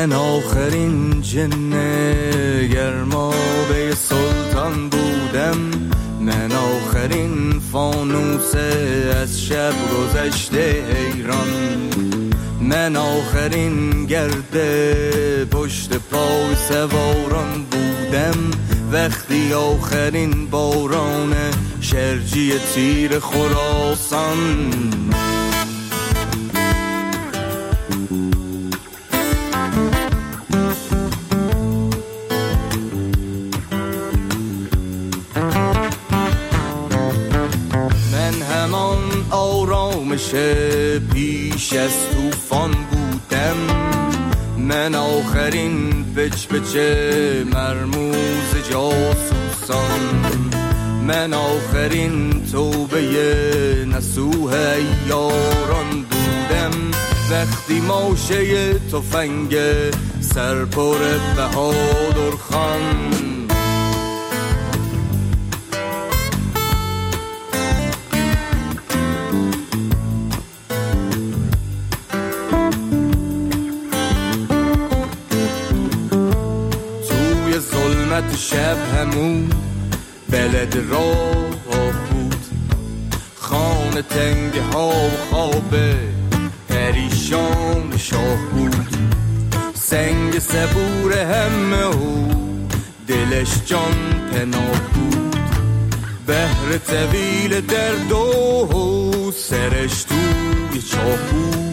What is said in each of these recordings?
من آخرین جنه گرمابه سلطان بودم، من آخرین فانوسه از شب گذشته حیران، من آخرین گرده پشت پای سواران بودم، وقتی آخرین باران شرجی تیر خراسان. من همان آرامش پیش از طوفان بودم، من آخرین پچ پچ مرموز جاسوسان، من آخرین توبه نسوح یاران بودم، وقتی ماشه تفنگ سرپر بهادر خان. شب همون بلد راه بود، خانه تنگ ها و خواب پریشان شاه بود، سنگ صبور همه و دلش جان پناه بود، بحر طویل درد و سرش توی چاه بود.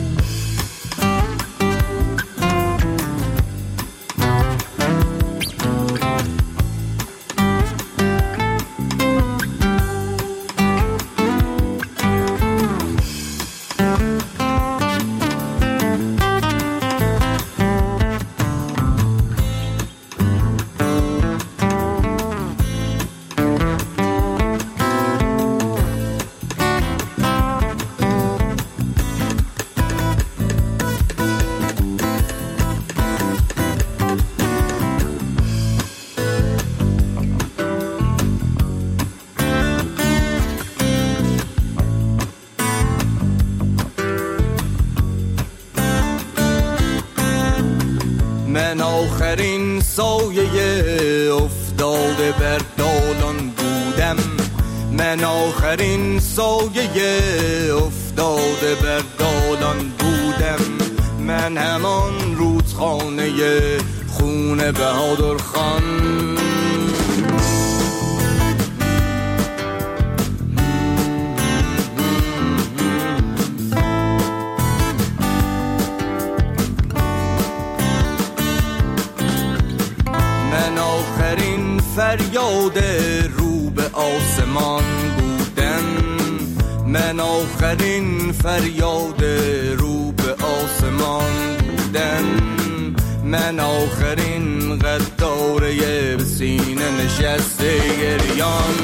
من آخرین سایه افتاده بر دالان بودم، من آخرین سایه افتاده بر دالان بودم، من همان رودخانه خون بهادر خان. فریاد رو به آسمان بودن، من آخرین فریاد رو به آسمان بودن، من آخرین غداره به سینه نشسته گریان.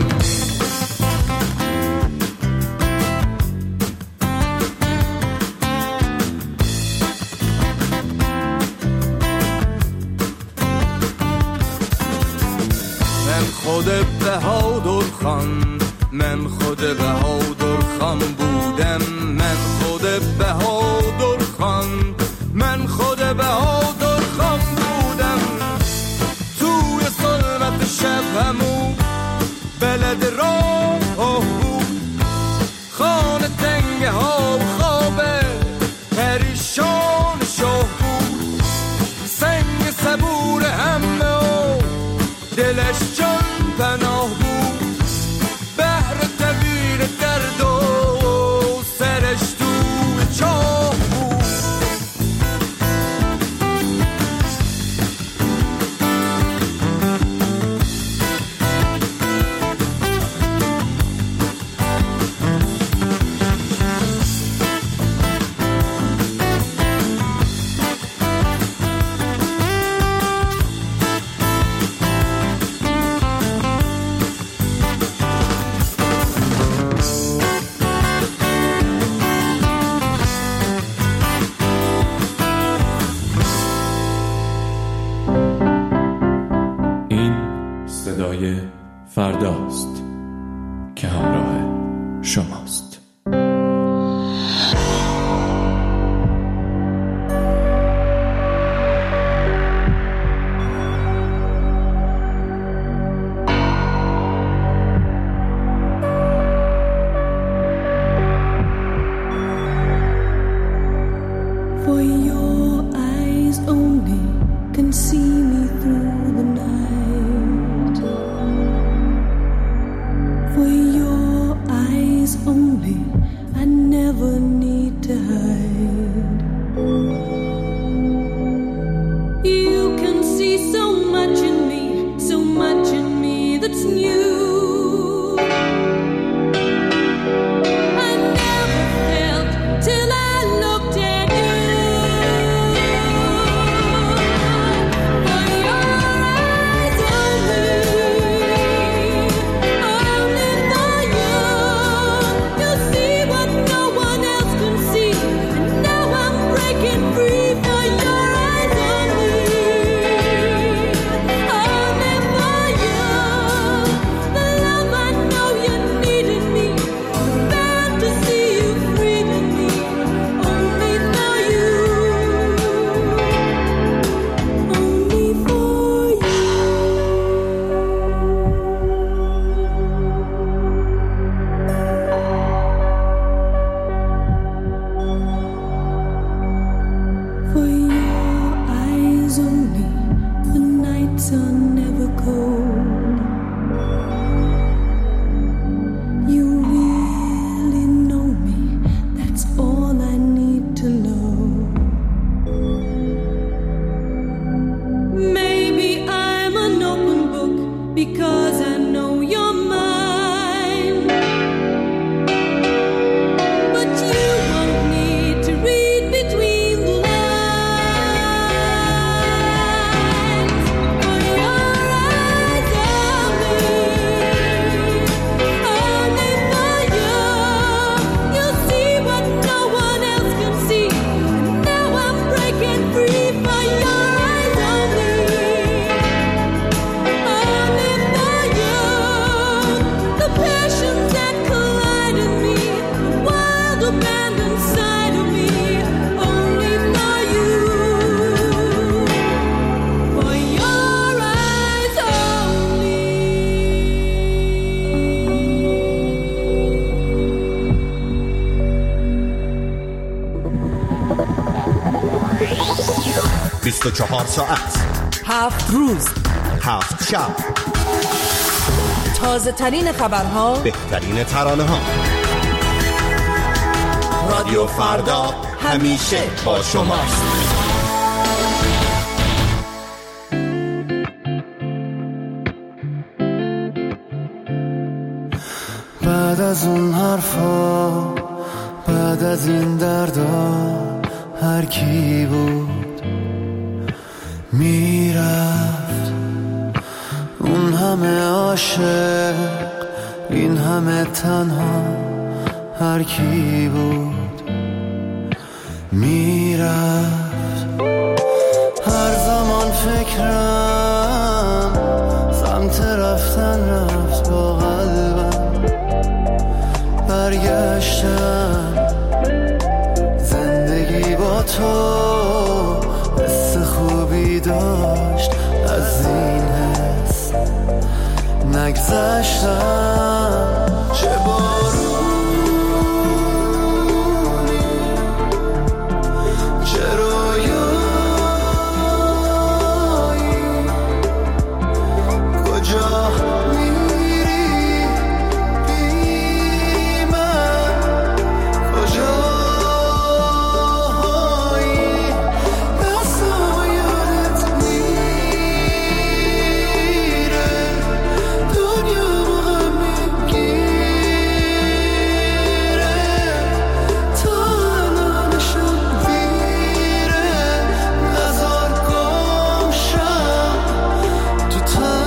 خود بهادر خان، من خود بهادر خان بودم، من خود بهادر خان، من خود بهادر خان بودم، توی ظلمت شب همون بلد راه بود، خانه تنگه ها و خواب پریشان شاه بود، سنگ صبور همه و دلش جان پناه بود، بحر طویل درد و سرش توی 24 ساعت 7 روز 7 شب، تازه ترین خبرها، بهترین ترانه ها. رادیو فردا همیشه با شماست. بعد از اون حرفا، بعد از این دردا، هر کی بود میرفت. اون همه عاشق، این همه تنها، هر کی بود میرفت. هر زمان فکرم سمت رفتن رفت، با قلبم برگشتم. زندگی با تو حس خوبی داشت، از این حس نگذشتم. چه بارونی، چه رویایی، کجا میری بی من، کجایی، دستم یادت میره، دنیا غم میگیره، تا الانشم دیره. نزار گم شم تو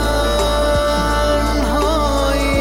تنهایی.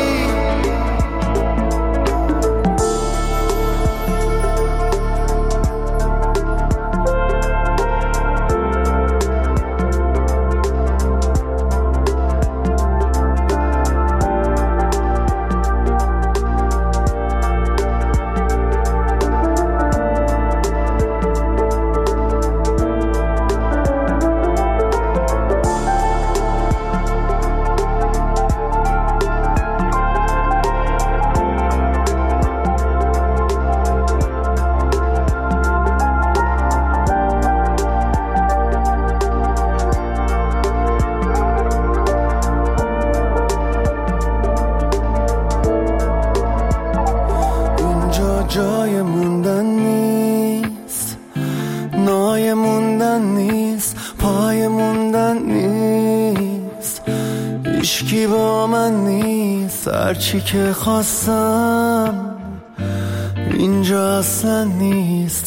اینجا جای موندن نیست، نای موندن نیست، پای موندن نیست. هیچکی با من نیست، هرچی که خواستم اینجا اصلا نیست.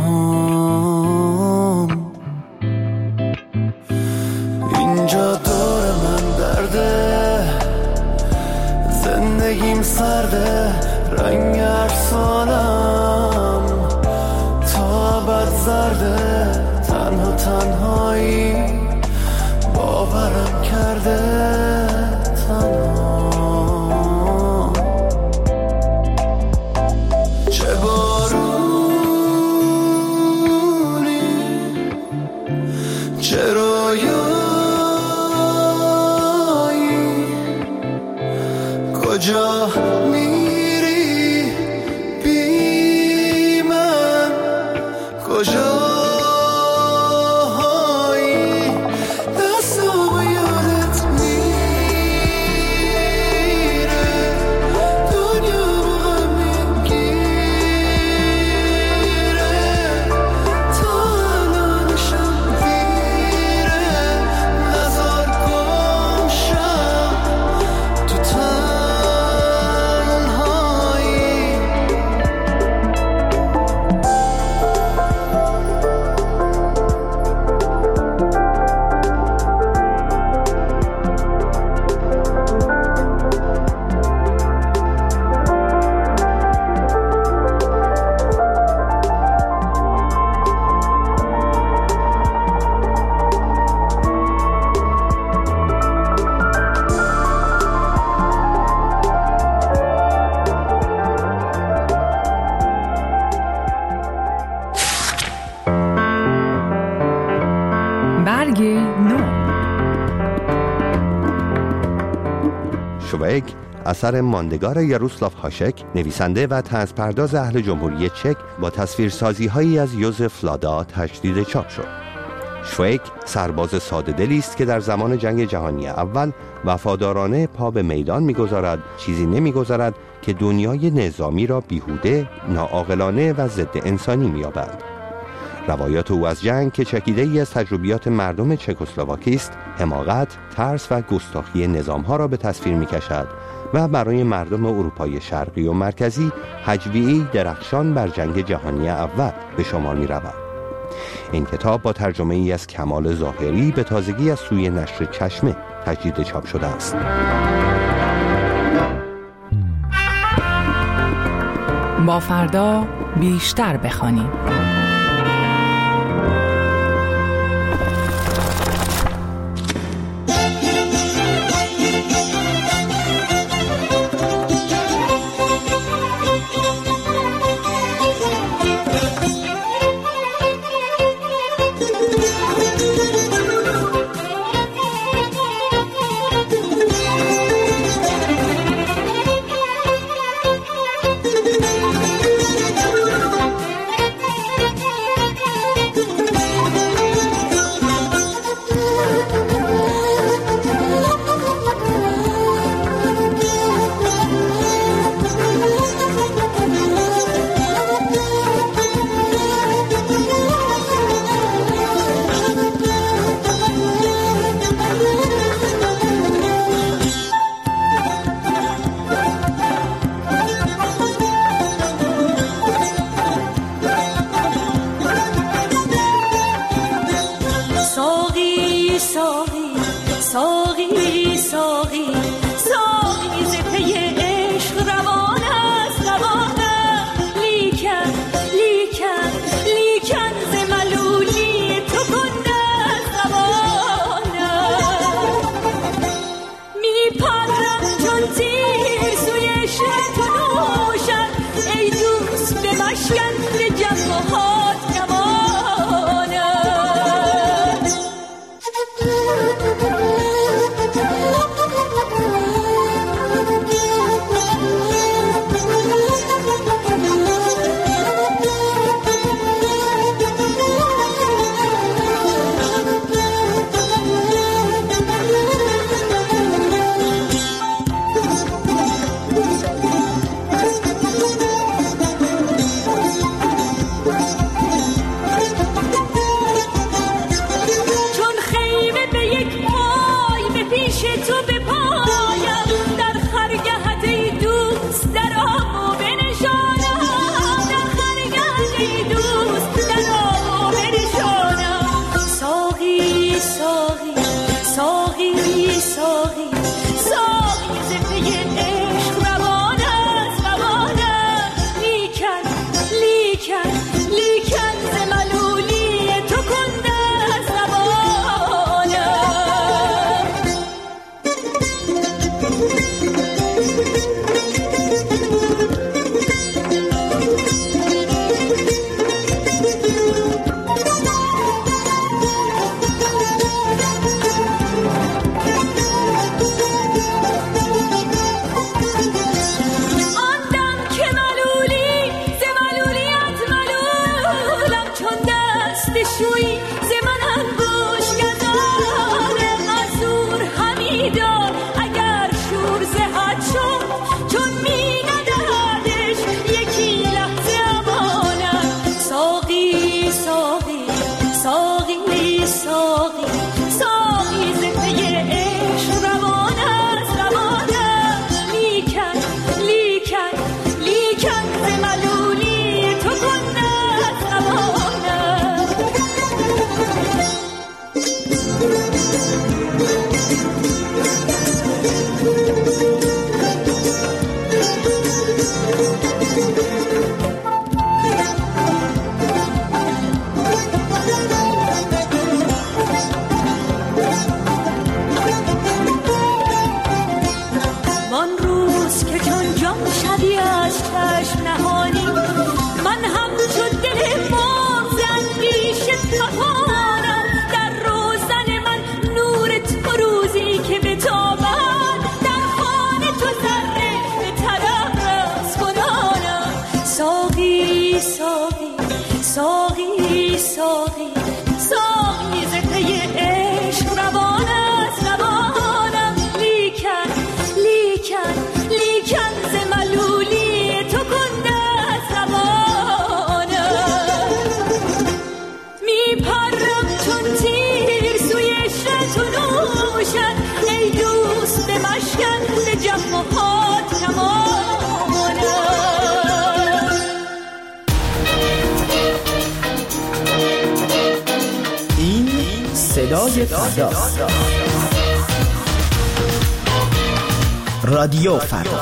تنهام اینجا دور من درده، زندگیم سرده، رنگ هر سالم تا بد زرده. تنها تنهایی باورم کرده، تنها. چه بارونی، چه رویایی، کجا میری بی من، کجایی، دستم یادت میره، دنیا غم میگیره، تا الانشم دیره. نزار گم شم تو تنهایی. برگ نو. شوبک اثر ماندگار یاروسلاو هاشک، نویسنده و طنزپرداز اهل جمهوری چک، با تصویرسازی‌هایی از یوزف لادا تجدید چاپ شد. شویک سرباز ساده دلی است که در زمان جنگ جهانی اول وفادارانه پا به میدان می‌گذارد، چیزی نمی‌گذارد که دنیای نظامی را بیهوده، ناعاقلانه و ضد انسانی می‌یابد. روایات او از جنگ که چکیده‌ای از تجربیات مردم چکسلواکی است، حماقت، ترس و گستاخی نظام‌ها را به تصویر می‌کشد و برای مردم اروپای شرقی و مرکزی هجویه‌ای درخشان بر جنگ جهانی اول به شمار می‌رود. این کتاب با ترجمه ای از کمال ظاهری به تازگی از سوی نشر چشمه تجدید چاپ شده است. با فردا بیشتر بخوانیم. ساقی ساقی ساقی ساقی صدای فردا. رادیو فردا.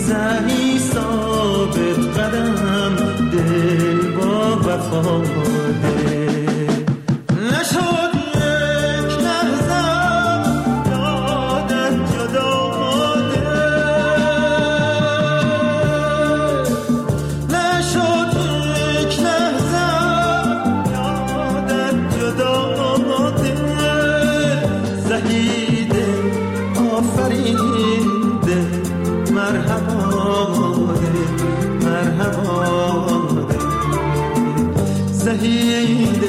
ثابت قدم دل با وفا زهیده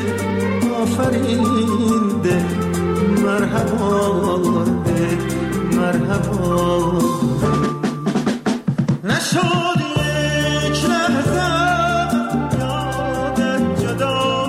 آفرینده مرحبا ده مرحبا نشد یک لحظه یادت جدا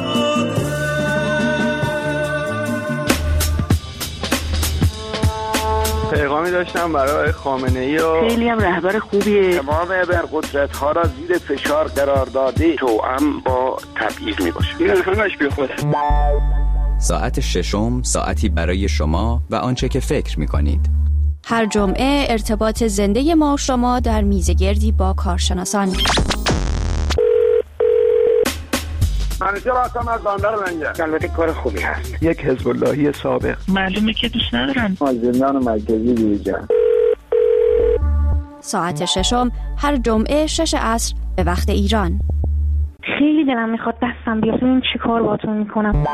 پیغامی داشتم برای خامنه‌ای و خیلی هم رهبر خوبیه. تمام ابرقدرت‌ها را زیر فشار قرار داده توأم با تبعیض میباشه. این همش بیخوده. ساعت ششم، ساعتی برای شما و آنچه که فکر می‌کنید. هر جمعه ارتباط زنده ما شما در میزگردی با کارشناسان. منیجر هستم از بندر لنگر. البته کار خوبی هست. یک حزب اللهی سابق. معلومه که دوست ندارن. از زندان مرکزی بیرون. ساعت ششم هر جمعه 6 عصر به وقت ایران. خیلی دلم میخواد دستم بیاد ببینم چی کار باهاتون میکنم.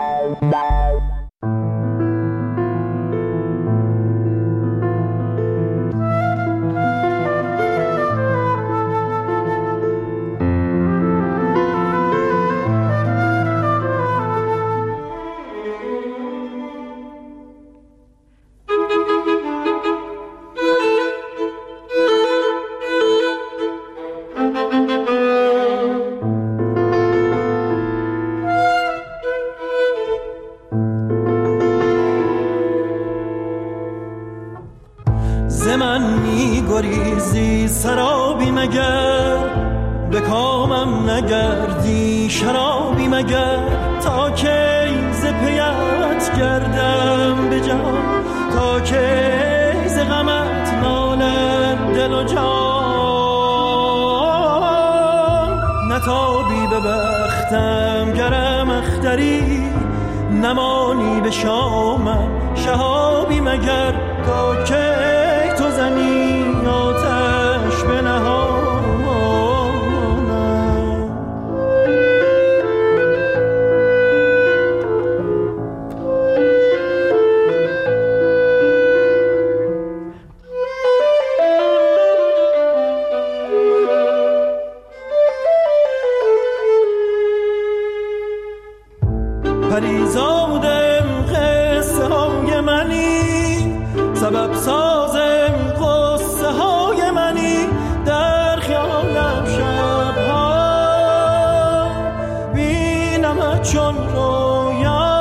من میگریزی سرابی مگر به کامم نگردی شرابی مگر تا کی ز پیت گردم به جان تا کی ز غمت نالد دل و جان نتابی به بختم گرم اختری نمانی به شامم شهابی مگر تا کی تو زنی آتش به نهانم پریزادم قصه های منی سبب سازم قصه های منی در خیالم شبها بینمت چون رویا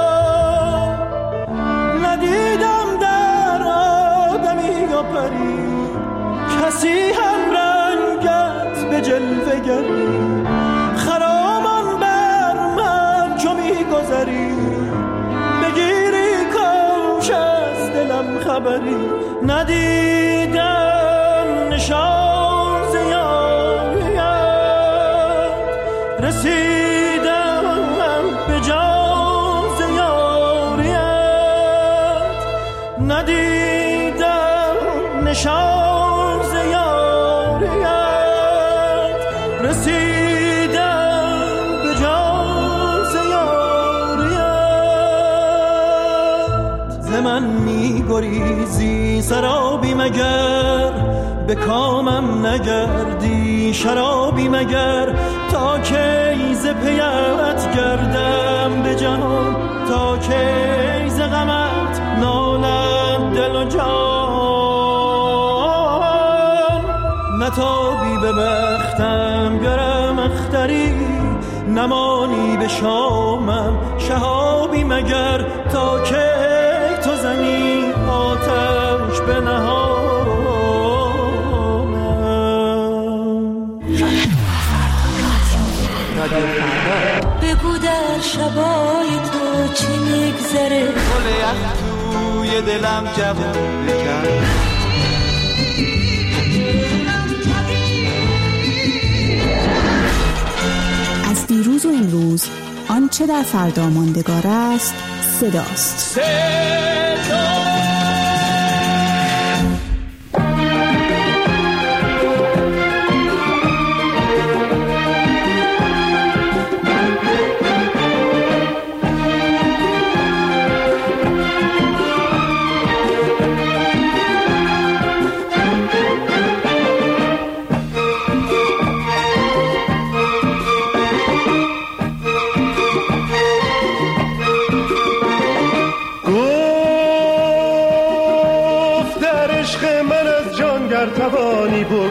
ندیدم در آدمی یا پری کسی هم رنگت به جلوه گری خرامان بر من چو میگذری بگیری کاش از دلم خبری ندیدم نشان ز یاریت رسیدم به جان ز یاریت ندیدم نشان ز یاریت رسیدم به جان ز یاریت ز من میگریزی سرابی مگر به کامم نگردی شرابی مگر تا کی ز پیت گردم به جهان تا کی ز غمت نالد دل و جان نتابی به بختم گرم اختری نمانی به شامم شهابی مگر تا کی تو زنی آتش به نهانم بگو در شبای تو چی میگذره گل یخ توی دلم جوون بکن از دیروز و امروز آنچه در فردا ماندگار است صداست.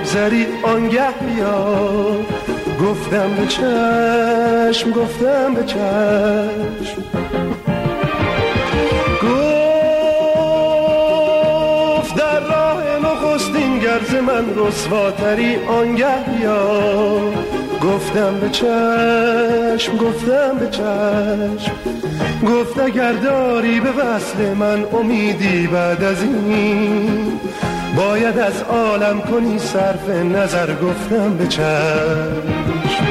بگذری آنگه بیا. گفتم به چشم، گفتم به چشم، گفت در راه نخستین گرز من رسواتری آنگه بیا. گفتم به چشم، گفتم به چشم، گفت اگر داری به وصل من امیدی بعد از این باید از عالم کنی صرف نظر. گفتم به چشم،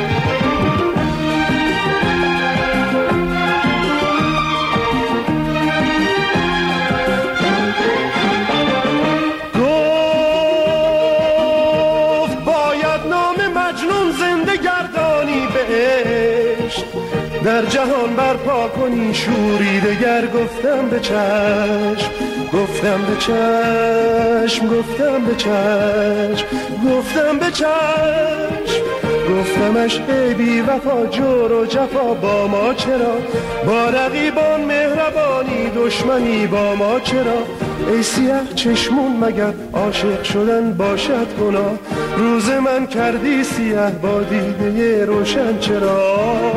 در جهان برپا کنی شوری دگر. گفتم به چشم، گفتم به چشم، گفتم به چشم، گفتم به چشم، گفتمش ای بی وفا جور و جفا با ما چرا؟ با رقیبان مهربانی دشمنی با ما چرا؟ ای سیاه چشمون مگر عاشق شدن باشد گناه؟ روز من کردی سیاه با دیده روشن چرا؟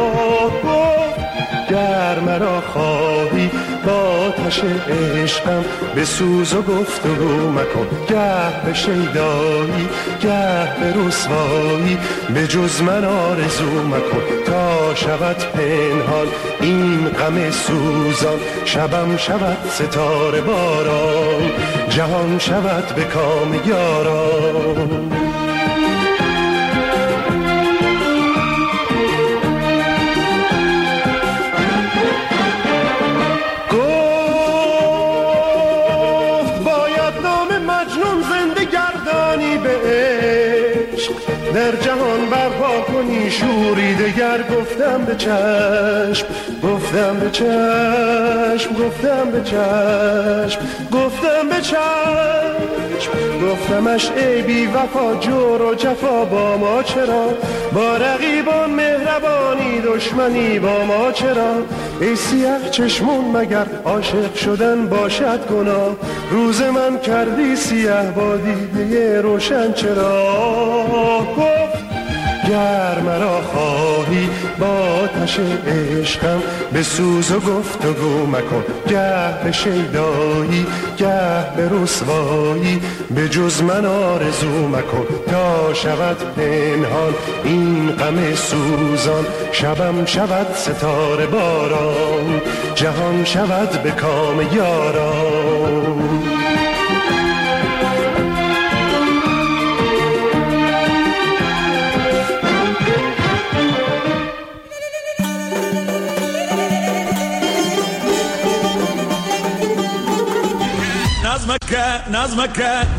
گر مرا خواهی با آتش عشقم به سوز و گفتگو مکن. گه به شیدایی گه به رسوایی به جز من آرزو مکن. تا شود پنهان این غم سوزان، شبم شود ستاره باران، جهان شود به کام یاران. در جهان برپا کنی شوری دگر. گفتم به چشم، گفتم به چشم، گفتم به چشم، گفتم به چشم، گفتمش ای بی وفا جور و جفا با ما چرا؟ با رقیبان مهربانی دشمنی با ما چرا؟ ای سیاه چشمون مگر عاشق شدن باشد گناه؟ روز من کردی سیاه با دیده روشن چرا؟ گفت گر مرا خواهی با آتش عشقم به سوز و گفتگو مکن. گه به شیدایی گه به رسوایی به جز من آرزو مکن. تا شود پنهان این غم سوزان، شبم شود ستاره باران، جهان شود به کام یاران. نظمك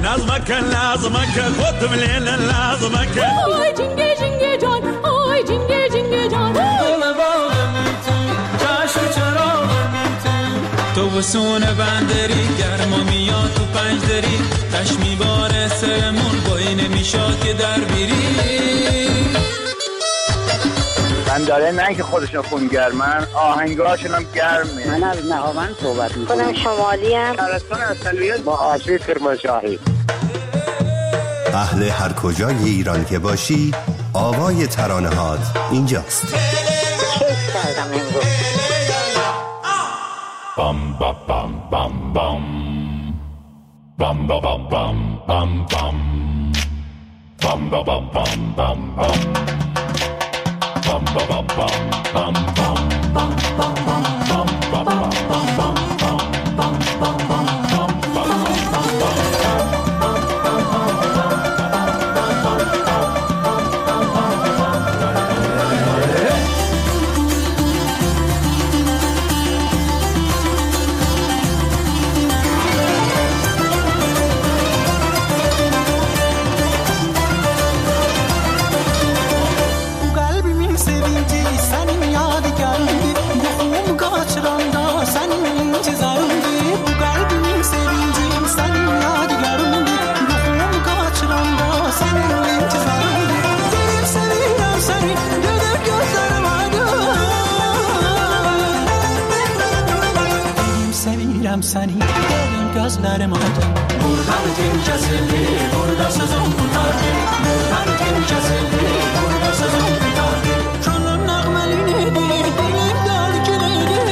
خد من لازمك. آی جنگه جنگه جان، آی جنگه جنگه جان، دل باغم تو چشم چراغم تو بسون بندری گرما میاد تو پنج دری تش میباره سرمون بایی نمیشاد که در بیری. من داره نه که خودشون خونگرمن، آهنگاشون هم گرمه. من از نهاوند صحبت میکنم. خودم شمالی ام. شهرستان اصلیت با آشی کرمانشاهی. اهل هر کجای ایران که باشی آوای ترانه‌هات اینجاست. کیف کردم امروز. بام بام بام بام بام بام بام بام بام بام بام بام بام بام bum bum bum bum bum bum bum bum bum bum bum bum bum bum bum bum سنی دلم gözlerim aydın. Buradan kim kesildi, burada sözüm tutardı. Buradan kim kesildi, burada sözüm tutardı. Könlüm nəğməliydi, dilim dəlgiliydi.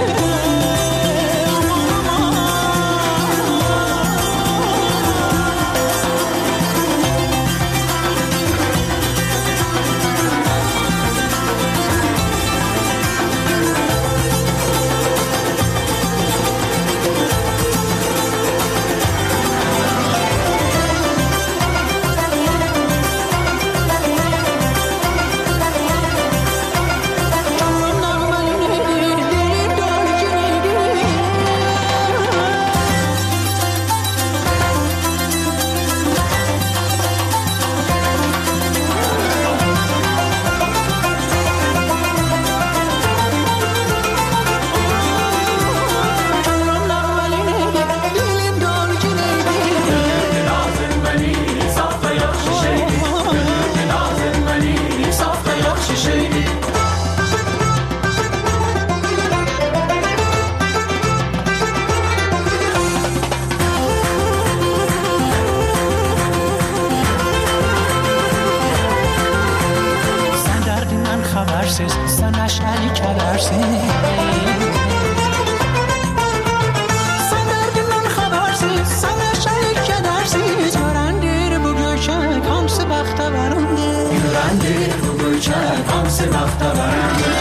Sen neşeli kedersin. Sen derdimden habersiz, sen neşeli kedersiz. Yürendir bu göçek, hamsi bakta verimdir. Yürendir bu göçek, hamsi bakta verimdir.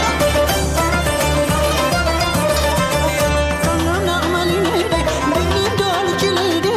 Gönlüm nəğməliydi, dilim dölgülüydü.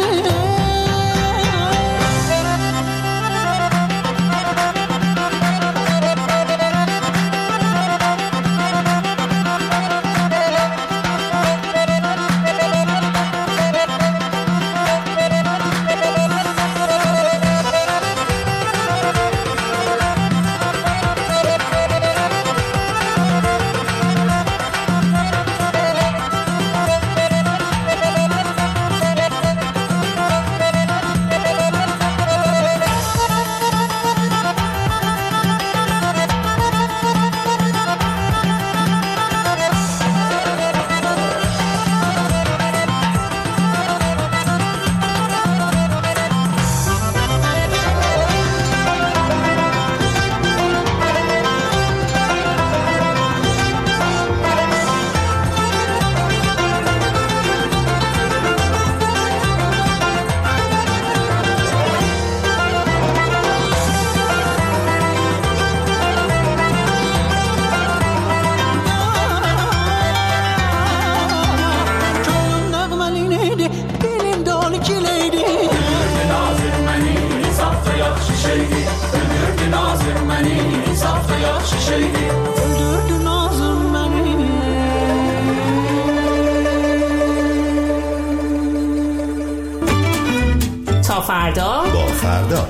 تا فردا با فردا.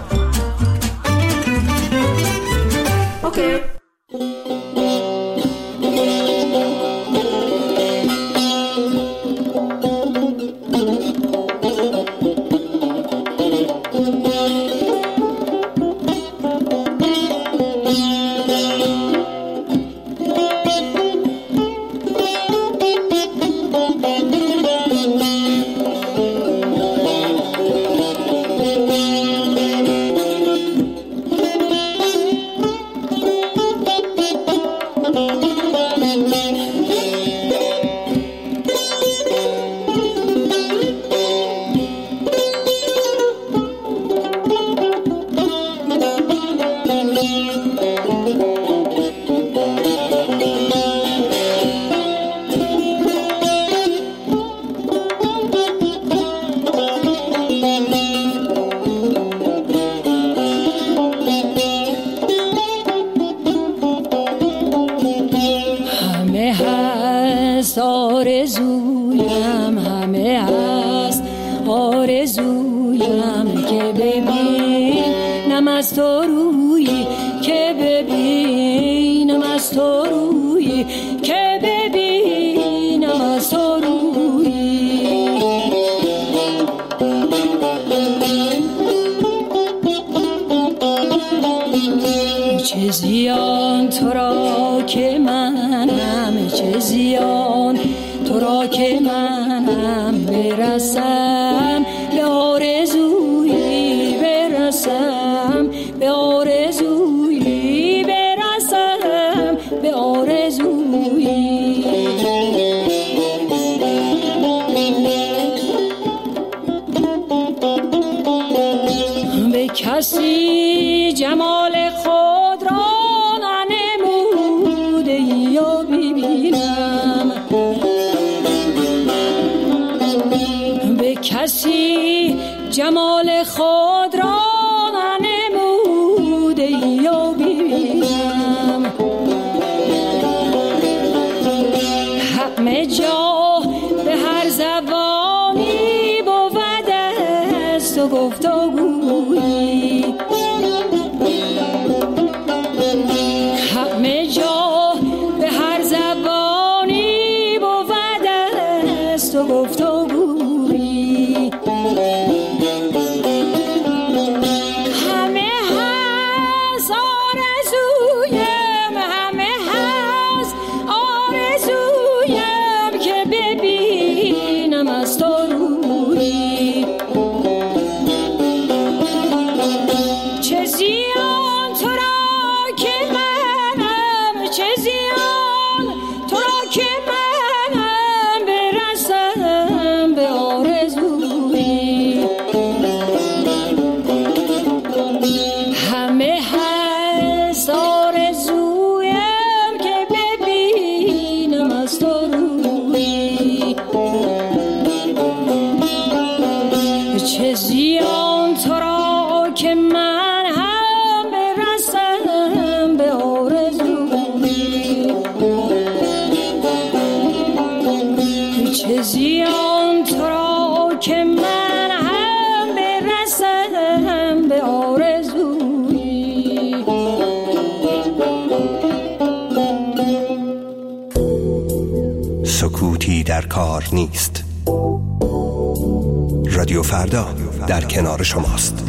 اوکی. آرزویم همه هست، آرزویم که ببینم از تو روی، که ببینم از تو روی، که ببینم از تو روی. چه زیان تو را که منم، چه زیان تو تو را که منم برسم به آرزویی برسم به آرزویی برسم به آرزویی به کسی جمال خود را ننموده یا ببینم به کسی جمال خود را ننموده یا ببینم همه جا به هر زبانی بود است و گفتگویی همه جا به هر زبانی بود است و گفتگویی همه هست آرزویم همه هست آرزویم که ببینم از تو روی چه زیان تو را که منم چه زیان تو را که منم برسم به آرزویی همه هست آرزویم که ببینم از تو روی چه زیان تو را که من هم برسم به آرزویی چه زیان تو را که من هم برسم به آرزویی سکوتی در کار نیست. رادیو فردا در کنار شماست.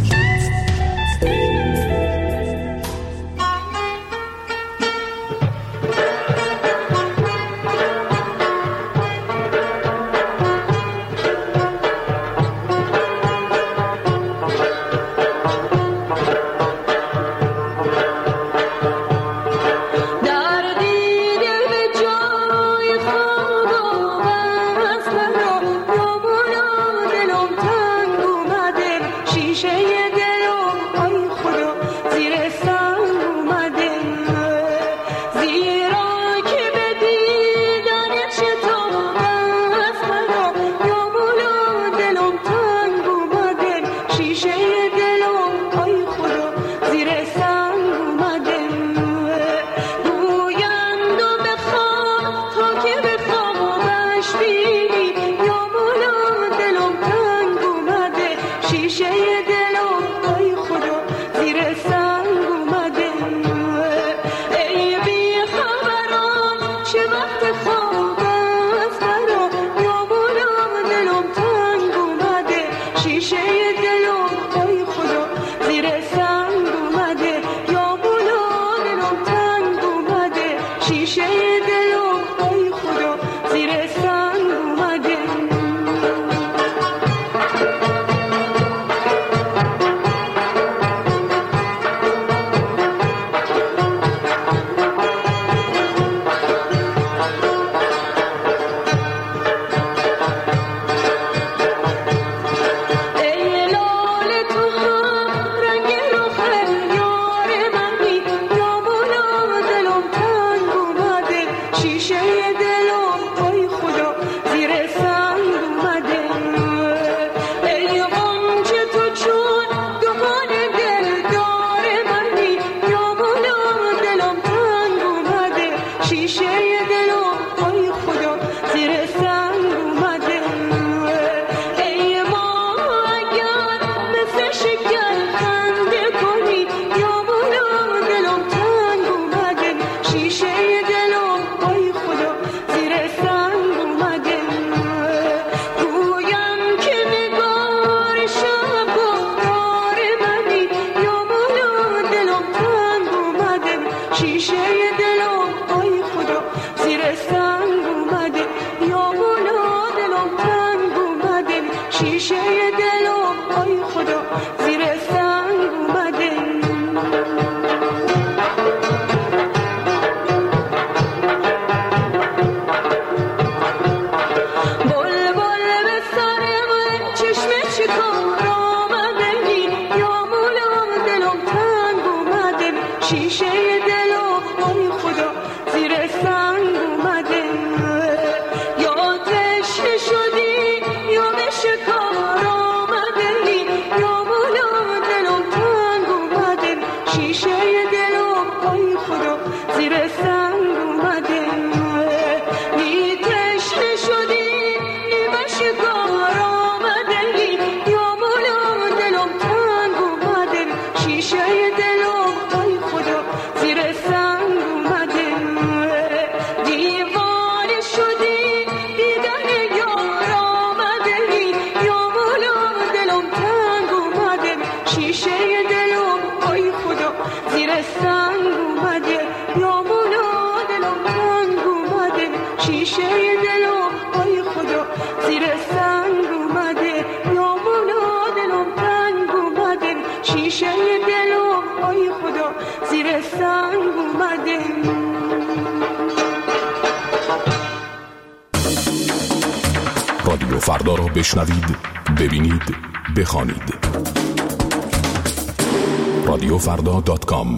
شیشه دلو ای خدا زیر سنگ اومده یا مولا دلم تنگ اومده شیشه دلو ای خدا زیر سنگ اومده. رادیو فردا را بشنوید، ببینید، بخوانید. radiofrda.com.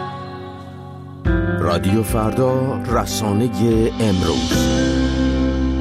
رادیو فردا، رسانه امروز.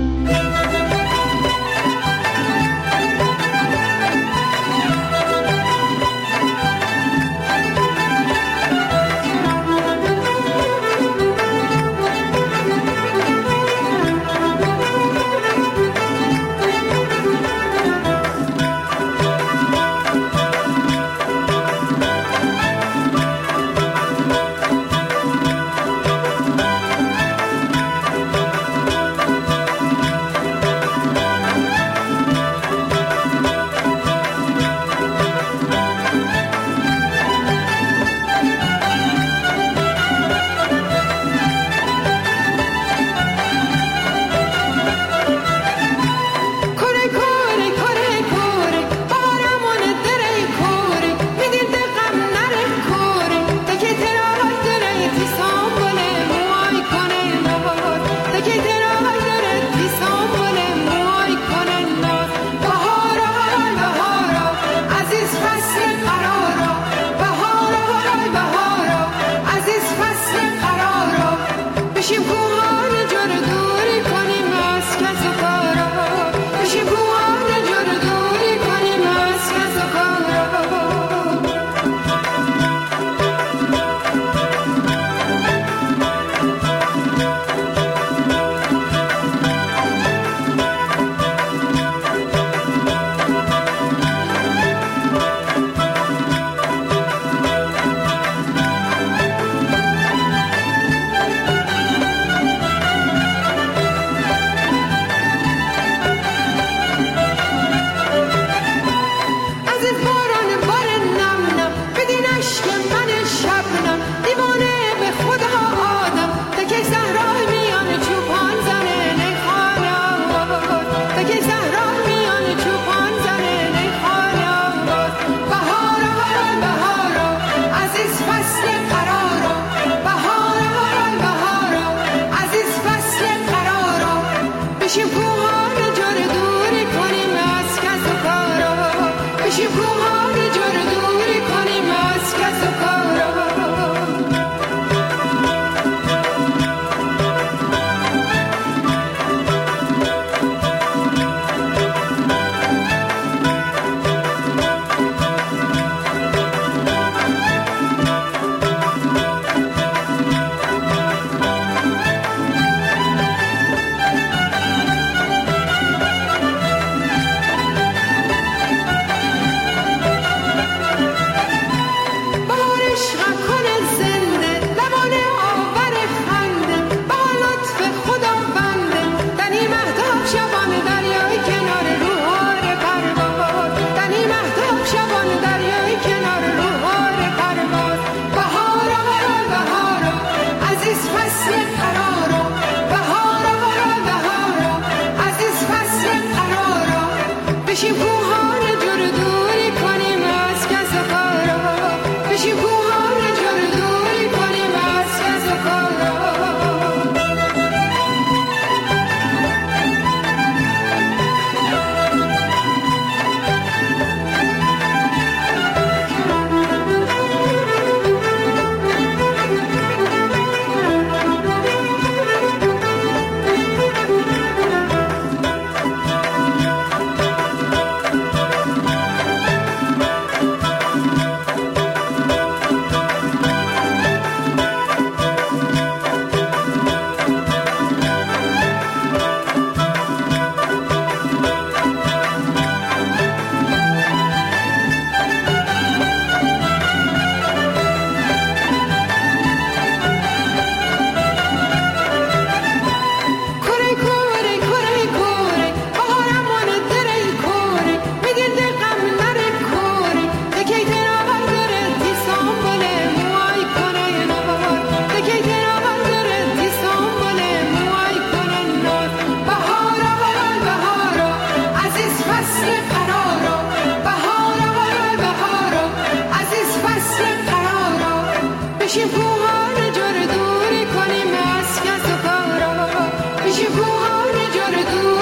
بشیم کوهان جور دوری کنیم از کس و کارا، بشیم کوهان جور دوری کنیم از کس و کارا. بشیم کوهان جور دوری کنیم از کس و کارا، بشیم کوهان جور دوری